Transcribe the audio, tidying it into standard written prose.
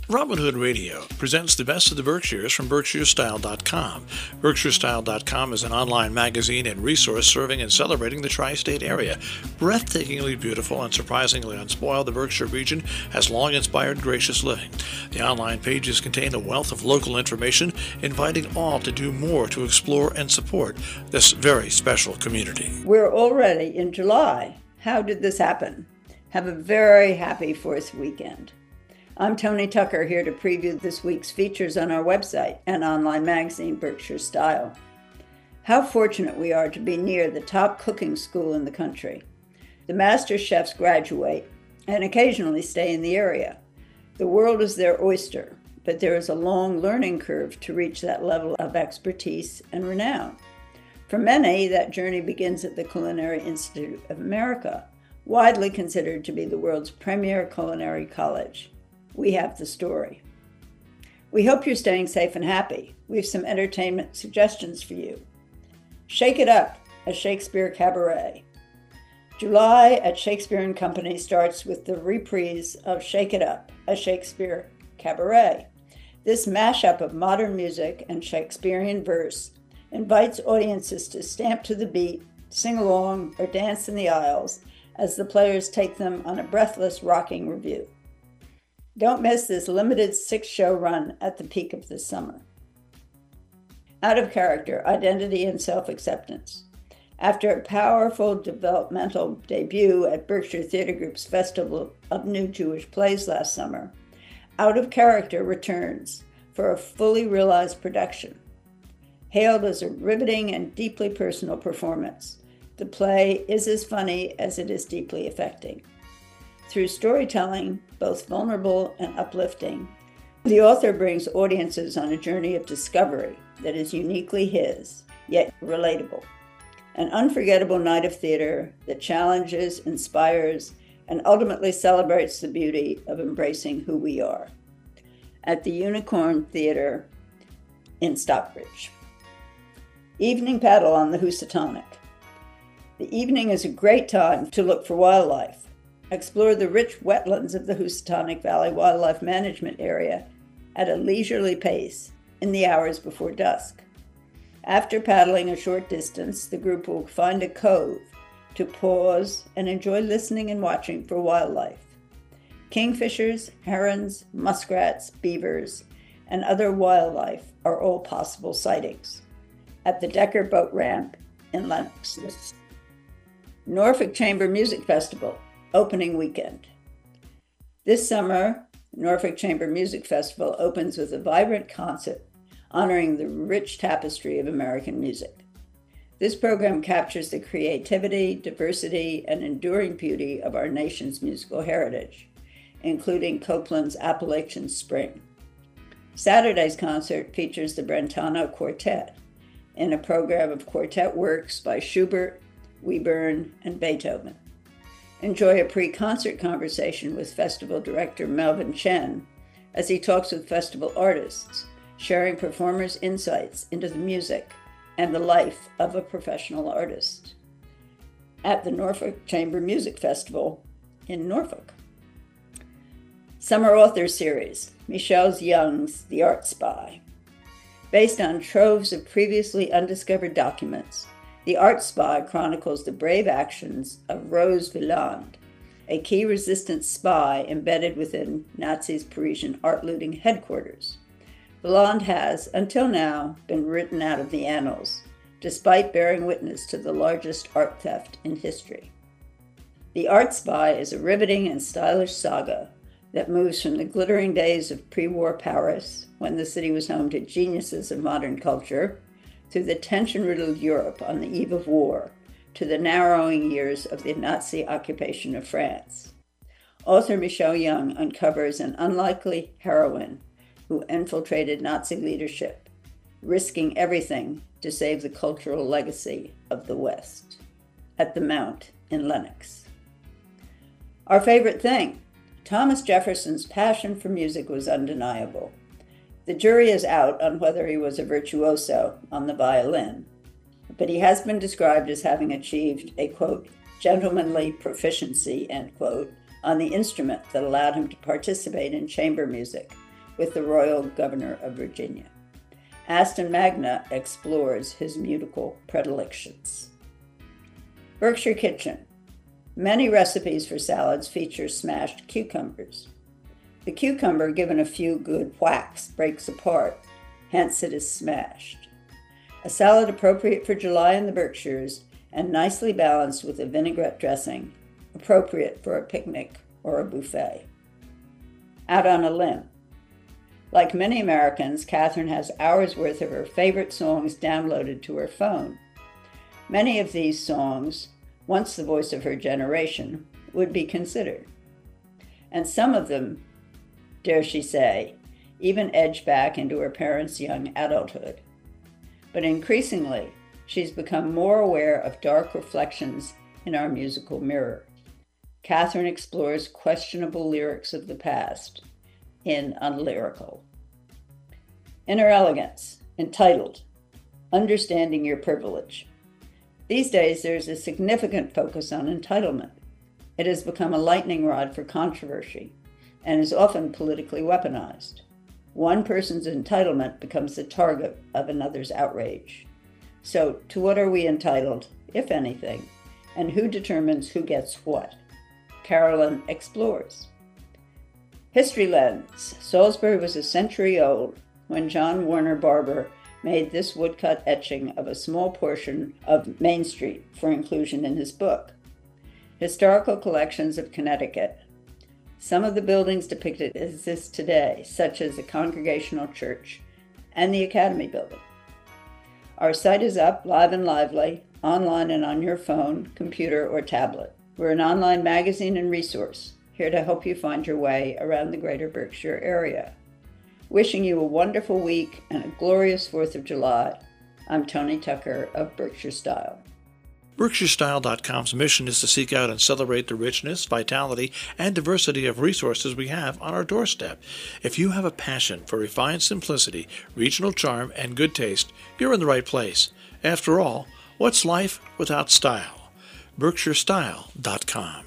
Robin Hood Radio presents the best of the Berkshires from BerkshireStyle.com. BerkshireStyle.com is an online magazine and resource serving and celebrating the tri-state area. Breathtakingly beautiful and surprisingly unspoiled, the Berkshire region has long inspired gracious living. The online pages contain a wealth of local information, inviting all to do more to explore and support this very special community. We're already in July. How did this happen? Have a very happy 4th weekend. I'm Tony Tucker, here to preview this week's features on our website and online magazine, Berkshire Style. How fortunate we are to be near the top cooking school in the country. The master chefs graduate and occasionally stay in the area. The world is their oyster, but there is a long learning curve to reach that level of expertise and renown. For many, that journey begins at the Culinary Institute of America, widely considered to be the world's premier culinary college. We have the story. We hope you're staying safe and happy. We have some entertainment suggestions for you. Shake It Up, a Shakespeare cabaret. July at Shakespeare & Company starts with the reprise of Shake It Up, a Shakespeare cabaret. This mashup of modern music and Shakespearean verse invites audiences to stamp to the beat, sing along, or dance in the aisles as the players take them on a breathless rocking review. Don't miss this limited 6-show run at the peak of the summer. Out of Character, Identity and Self-Acceptance. After a powerful developmental debut at Berkshire Theatre Group's Festival of New Jewish Plays last summer, Out of Character returns for a fully realized production. Hailed as a riveting and deeply personal performance, the play is as funny as it is deeply affecting. Through storytelling, both vulnerable and uplifting, the author brings audiences on a journey of discovery that is uniquely his, yet relatable. An unforgettable night of theater that challenges, inspires, and ultimately celebrates the beauty of embracing who we are. At the Unicorn Theater in Stockbridge. Evening paddle on the Housatonic. The evening is a great time to look for wildlife. Explore the rich wetlands of the Housatonic Valley Wildlife Management Area at a leisurely pace in the hours before dusk. After paddling a short distance, the group will find a cove to pause and enjoy listening and watching for wildlife. Kingfishers, herons, muskrats, beavers, and other wildlife are all possible sightings at the Decker Boat Ramp in Lenox. Norfolk Chamber Music Festival. Opening weekend. This summer, Norfolk Chamber Music Festival opens with a vibrant concert honoring the rich tapestry of American music. This program captures the creativity, diversity, and enduring beauty of our nation's musical heritage, including Copland's Appalachian Spring. Saturday's concert features the Brentano Quartet in a program of quartet works by Schubert, Webern, and Beethoven. Enjoy a pre-concert conversation with festival director Melvin Chen as he talks with festival artists, sharing performers' insights into the music and the life of a professional artist at the Norfolk Chamber Music Festival in Norfolk. Summer Author Series, Michelle Young's The Art Spy. Based on troves of previously undiscovered documents, The Art Spy chronicles the brave actions of Rose Villainde, a key resistance spy embedded within Nazis' Parisian art-looting headquarters. Villainde has, until now, been written out of the annals, despite bearing witness to the largest art theft in history. The Art Spy is a riveting and stylish saga that moves from the glittering days of pre-war Paris, when the city was home to geniuses of modern culture, through the tension-riddled Europe on the eve of war, to the narrowing years of the Nazi occupation of France. Author Michelle Young uncovers an unlikely heroine who infiltrated Nazi leadership, risking everything to save the cultural legacy of the West, at the Mount in Lenox. Our favorite thing, Thomas Jefferson's passion for music was undeniable. The jury is out on whether he was a virtuoso on the violin, but he has been described as having achieved a, quote, gentlemanly proficiency, end quote, on the instrument that allowed him to participate in chamber music with the Royal Governor of Virginia. Aston Magna explores his musical predilections. Berkshire Kitchen. Many recipes for salads feature smashed cucumbers. The cucumber, given a few good whacks, breaks apart, hence it is smashed. A salad appropriate for July in the Berkshires and nicely balanced with a vinaigrette dressing, appropriate for a picnic or a buffet. Out on a limb. Like many Americans, Catherine has hours worth of her favorite songs downloaded to her phone. Many of these songs, once the voice of her generation, would be considered. And some of them, dare she say, even edge back into her parents' young adulthood. But increasingly, she's become more aware of dark reflections in our musical mirror. Catherine explores questionable lyrics of the past in Unlyrical. Inner Elegance, entitled Understanding Your Privilege. These days, there's a significant focus on entitlement. It has become a lightning rod for controversy and is often politically weaponized. One person's entitlement becomes the target of another's outrage. So, to what are we entitled, if anything, and who determines who gets what? Carolyn explores. History lens. Salisbury was a century old when John Warner Barber made this woodcut etching of a small portion of Main Street for inclusion in his book. Historical collections of Connecticut. Some of the buildings depicted exist today, such as the Congregational Church and the Academy Building. Our site is up, live and lively, online and on your phone, computer, or tablet. We're an online magazine and resource, here to help you find your way around the greater Berkshire area. Wishing you a wonderful week and a glorious 4th of July, I'm Tony Tucker of Berkshire Style. BerkshireStyle.com's mission is to seek out and celebrate the richness, vitality, and diversity of resources we have on our doorstep. If you have a passion for refined simplicity, regional charm, and good taste, you're in the right place. After all, what's life without style? BerkshireStyle.com.